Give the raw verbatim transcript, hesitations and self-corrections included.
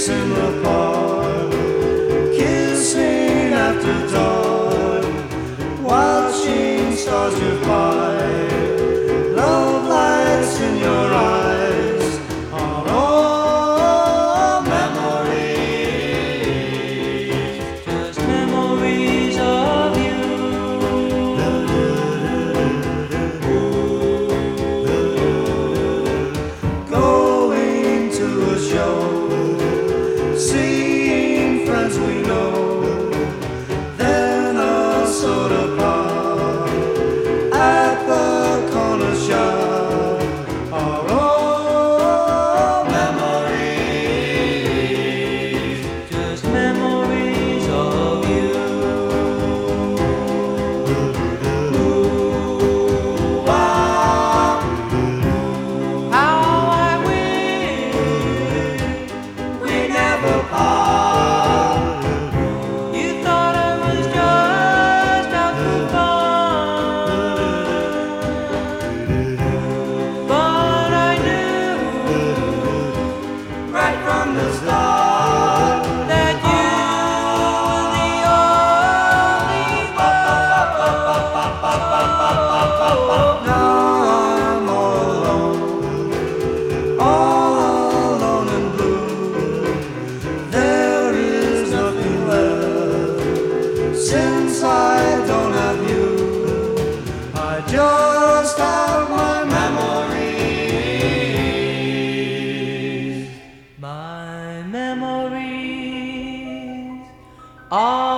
drinks in the park, kissing after dark, watching stars go by. Love lights in your eyes are all memories, just memories of you. Going to a show, seeing friends we know, then a soda pop at the corner shop are all memories, just memories of you. Ooh, ah, how I wish we never part. You thought I was just out for fun, but I knew right from the start that you were the only one. Now I'm all alone, all alone and blue. There is nothing left since I don't have you. I just have my memories, my memories are